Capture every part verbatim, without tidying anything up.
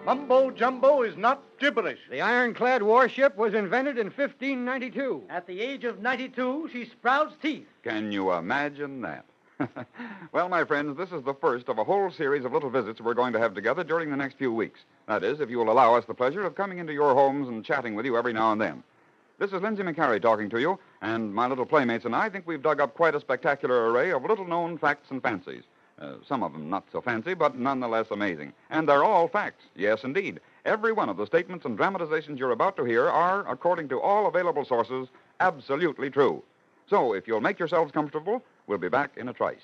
Mumbo jumbo is not gibberish. The ironclad warship was invented in fifteen ninety-two. At the age of ninety-two, she sprouts teeth. Can you imagine that? Well, my friends, this is the first of a whole series of little visits we're going to have together during the next few weeks. That is, if you will allow us the pleasure of coming into your homes and chatting with you every now and then. This is Lindsay McCarry talking to you, and my little playmates and I think we've dug up quite a spectacular array of little-known facts and fancies. Uh, some of them not so fancy, but nonetheless amazing. And they're all facts. Yes, indeed. Every one of the statements and dramatizations you're about to hear are, according to all available sources, absolutely true. So, if you'll make yourselves comfortable, we'll be back in a trice.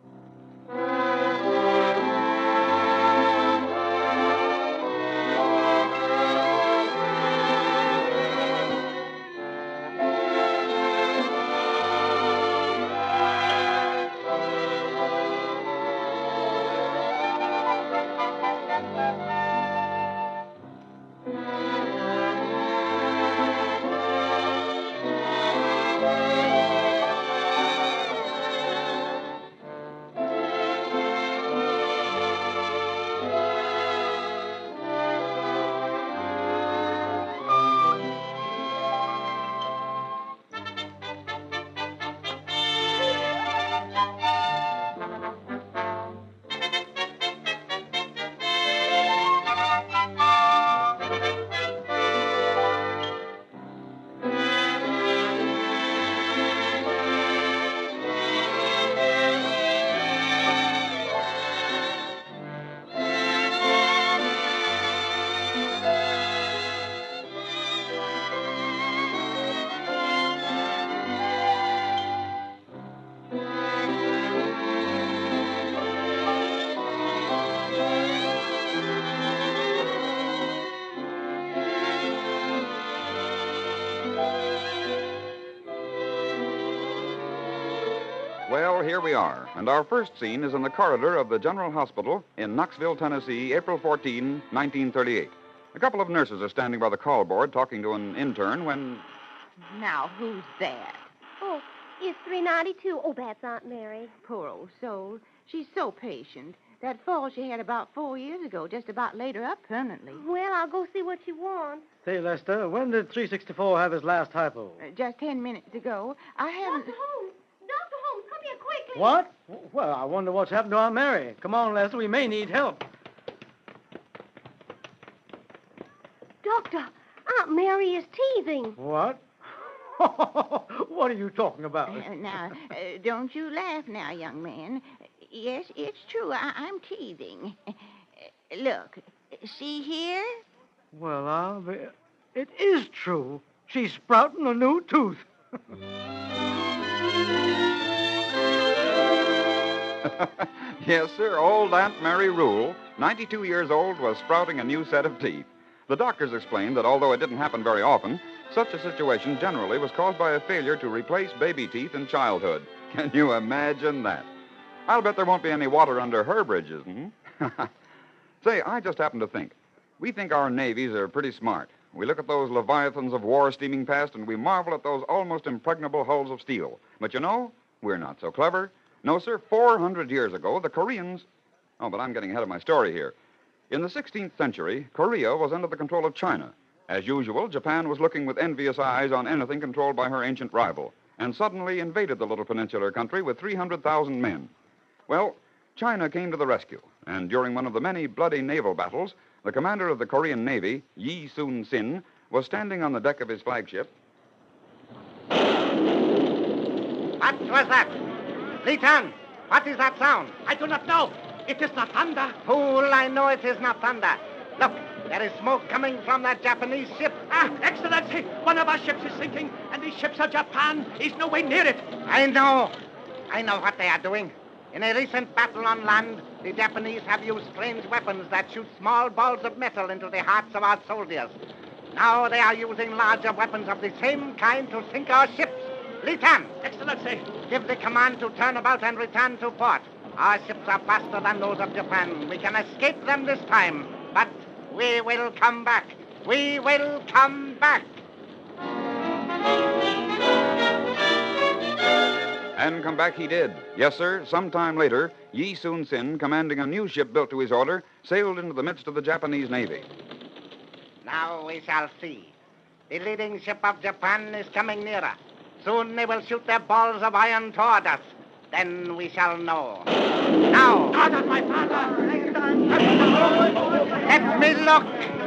Well, here we are, and our first scene is in the corridor of the General Hospital in Knoxville, Tennessee, April fourteenth, nineteen thirty-eight. A couple of nurses are standing by the call board talking to an intern when... Now, who's that? Oh, it's three ninety-two. Oh, that's Aunt Mary. Poor old soul. She's so patient. That fall she had about four years ago just about laid her up permanently. Well, I'll go see what she wants. Say, Lester, when did three sixty-four have his last hypo? Uh, just ten minutes ago. I haven't... Doctor Holmes! Doctor Holmes, come here quickly. What? Well, I wonder what's happened to Aunt Mary. Come on, Lester, we may need help. Doctor, Aunt Mary is teething. What? What are you talking about? Uh, now, uh, don't you laugh now, young man. Yes, it's true. I- I'm teething. Uh, look, see here? Well, I'll be... It is true. She's sprouting a new tooth. Yes, sir, old Aunt Mary Rule, ninety-two years old, was sprouting a new set of teeth. The doctors explained that although it didn't happen very often, such a situation generally was caused by a failure to replace baby teeth in childhood. Can you imagine that? I'll bet there won't be any water under her bridges, hmm? Say, I just happened to think. We think our navies are pretty smart. We look at those leviathans of war steaming past, and we marvel at those almost impregnable hulls of steel. But you know, we're not so clever. No, sir, four hundred years ago, the Koreans... Oh, but I'm getting ahead of my story here. In the sixteenth century, Korea was under the control of China. As usual, Japan was looking with envious eyes on anything controlled by her ancient rival, and suddenly invaded the little peninsular country with three hundred thousand men. Well, China came to the rescue, and during one of the many bloody naval battles, the commander of the Korean Navy, Yi Sun-sin, was standing on the deck of his flagship. What was that? Lieutenant, what is that sound? I do not know. It is not thunder. Fool, I know it is not thunder. Look, there is smoke coming from that Japanese ship. Ah, Excellency, one of our ships is sinking, and the ships of Japan is no way near it. I know. I know what they are doing. In a recent battle on land, the Japanese have used strange weapons that shoot small balls of metal into the hearts of our soldiers. Now they are using larger weapons of the same kind to sink our ships. Lieutenant! Excellency! Give the command to turn about and return to port. Our ships are faster than those of Japan. We can escape them this time. But we will come back. We will come back. And come back he did. Yes, sir. Sometime later, Yi Sun Sin, commanding a new ship built to his order, sailed into the midst of the Japanese Navy. Now we shall see. The leading ship of Japan is coming nearer. Soon they will shoot their balls of iron toward us. Then we shall know. Now. Not my father! Let me look.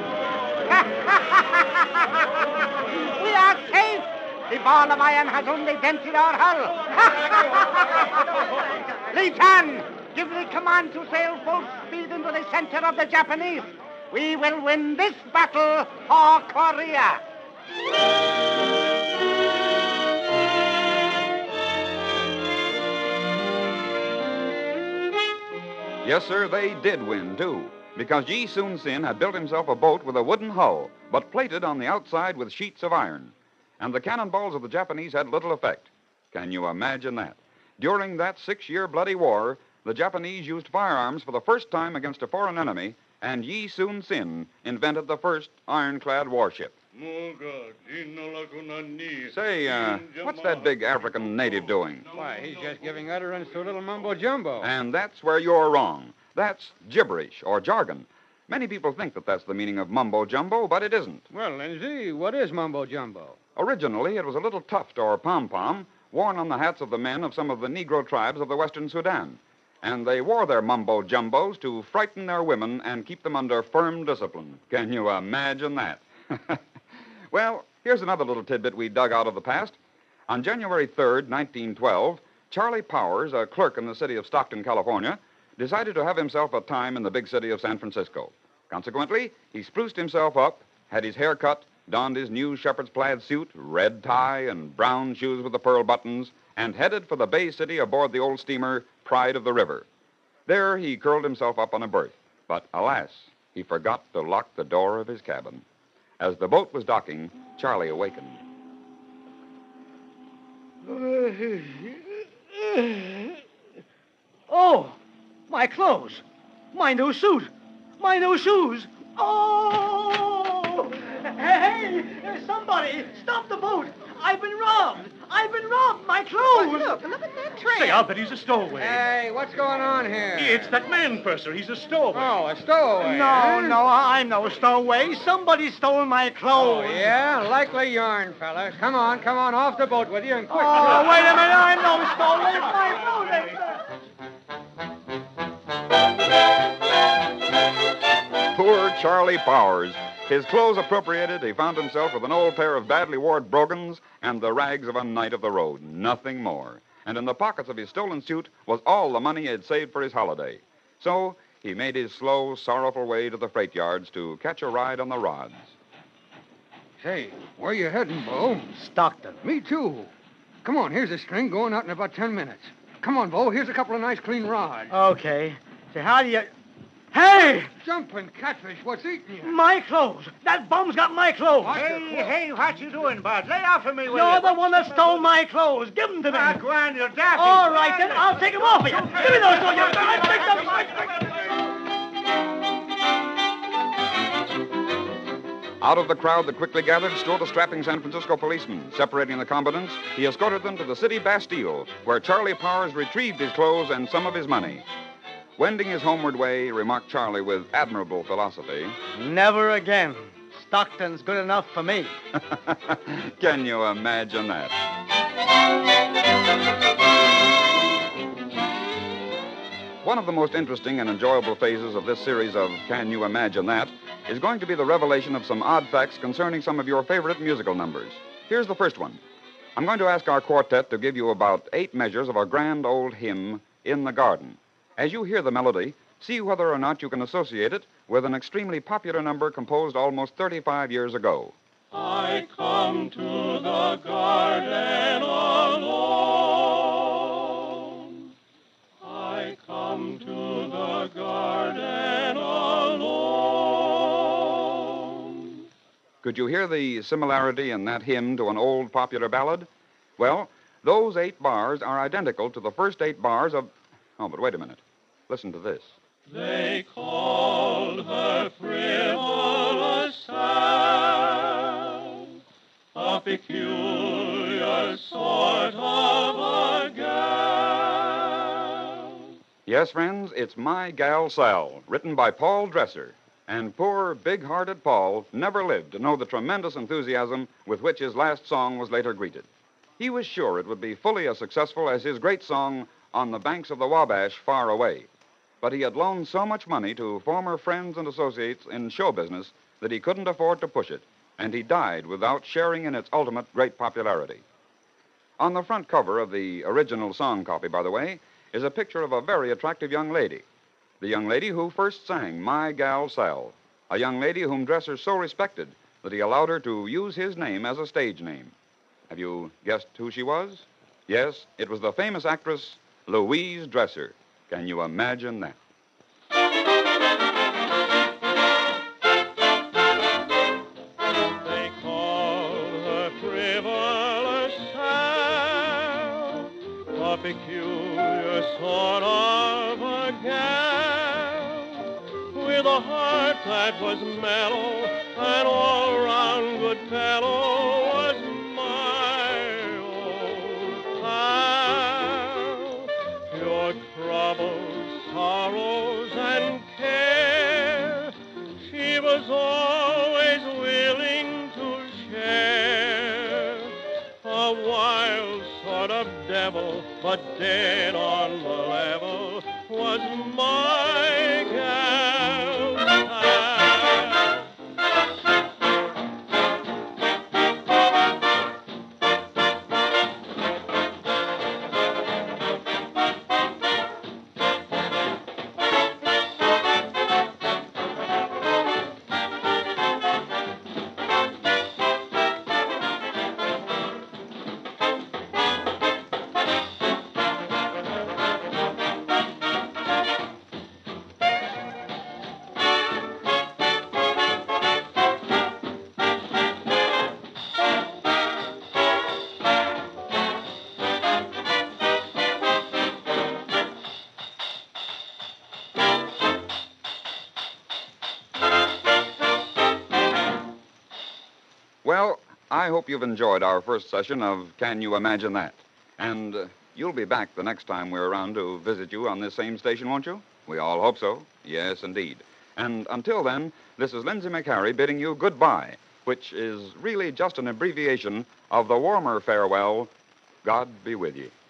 We are safe. The ball of iron has only dented our hull. Li Tan, give the command to sail full speed into the center of the Japanese. We will win this battle for Korea. Yes, sir, they did win, too, because Yi Sun Sin had built himself a boat with a wooden hull, but plated on the outside with sheets of iron. And the cannonballs of the Japanese had little effect. Can you imagine that? During that six-year bloody war, the Japanese used firearms for the first time against a foreign enemy, and Yi Sun Sin invented the first ironclad warship. Say, uh, what's that big African native doing? Why, he's just giving utterance to a little mumbo-jumbo. And that's where you're wrong. That's gibberish or jargon. Many people think that that's the meaning of mumbo-jumbo, but it isn't. Well, Lindsay, what is mumbo-jumbo? Originally, it was a little tuft or pom-pom worn on the hats of the men of some of the Negro tribes of the western Sudan. And they wore their mumbo-jumbos to frighten their women and keep them under firm discipline. Can you imagine that? Well, here's another little tidbit we dug out of the past. On January third, nineteen twelve, Charlie Powers, a clerk in the city of Stockton, California, decided to have himself a time in the big city of San Francisco. Consequently, he spruced himself up, had his hair cut, donned his new shepherd's plaid suit, red tie, and brown shoes with the pearl buttons, and headed for the Bay City aboard the old steamer Pride of the River. There he curled himself up on a berth, but alas, he forgot to lock the door of his cabin. As the boat was docking, Charlie awakened. Oh, my clothes. My new suit. My new shoes. Oh! Hey, hey, somebody, stop the boat. I've been robbed. I've been robbed. My clothes. Look, look at that trail. Say, I'll bet he's a stowaway. Hey, what's going on here? It's that man, Purser. He's a stowaway. Oh, a stowaway. No, huh? no, I'm no stowaway. Somebody stole my Oh, clothes. yeah? Likely yarn, fella. Come on, come on, off the boat with you and quick. Oh, wait a minute. I'm no stowaway. It's my clothes. Poor Charlie Powers. His clothes appropriated, he found himself with an old pair of badly worn brogans and the rags of a night of the road. Nothing more. And in the pockets of his stolen suit was all the money he had saved for his holiday. So he made his slow, sorrowful way to the freight yards to catch a ride on the rods. Say, where you heading, Bo? Stockton. Me too. Come on, here's a string going out in about ten minutes. Come on, Bo, here's a couple of nice clean rods. Okay. Say, how do you... Hey! Jumping catfish, what's eating you? My clothes. That bum's got my clothes. Hey, hey, what you doing, Bud? Lay off of me, will You're you? the one that stole my clothes. Give them to me. Ah, go on, you're daffy. All right, then. I'll take them off of you. Give me those clothes. I picked them. Out of the crowd that quickly gathered strode a strapping San Francisco policeman. Separating the combatants, he escorted them to the city Bastille, where Charlie Powers retrieved his clothes and some of his money. Wending his homeward way, remarked Charlie with admirable philosophy. Never again. Stockton's good enough for me. Can you imagine that? One of the most interesting and enjoyable phases of this series of Can You Imagine That is going to be the revelation of some odd facts concerning some of your favorite musical numbers. Here's the first one. I'm going to ask our quartet to give you about eight measures of a grand old hymn, In the Garden. As you hear the melody, see whether or not you can associate it with an extremely popular number composed almost thirty-five years ago. I come to the garden alone. I come to the garden alone. Could you hear the similarity in that hymn to an old popular ballad? Well, those eight bars are identical to the first eight bars of... Oh, but wait a minute. Listen to this. They called her frivolous sound, a peculiar sort of a gal. Yes, friends, it's My Gal Sal, written by Paul Dresser. And poor, big-hearted Paul never lived to know the tremendous enthusiasm with which his last song was later greeted. He was sure it would be fully as successful as his great song, On the Banks of the Wabash, Far Away. But he had loaned so much money to former friends and associates in show business that he couldn't afford to push it, and he died without sharing in its ultimate great popularity. On the front cover of the original song copy, by the way, is a picture of a very attractive young lady. The young lady who first sang My Gal Sal, a young lady whom Dresser so respected that he allowed her to use his name as a stage name. Have you guessed who she was? Yes, it was the famous actress Louise Dresser. Can you imagine that? They call her frivolous Sal, a peculiar sort of a gal, with a heart that was mellow and all round good fellow was my old pal. Your troubles, sorrows, and care, she was always willing to share. A wild sort of devil, but dead on the level, was my gal pal. Well, I hope you've enjoyed our first session of Can You Imagine That? And uh, you'll be back the next time we're around to visit you on this same station, won't you? We all hope so. Yes, indeed. And until then, this is Lindsay McHarry bidding you goodbye, which is really just an abbreviation of the warmer farewell, God be with you.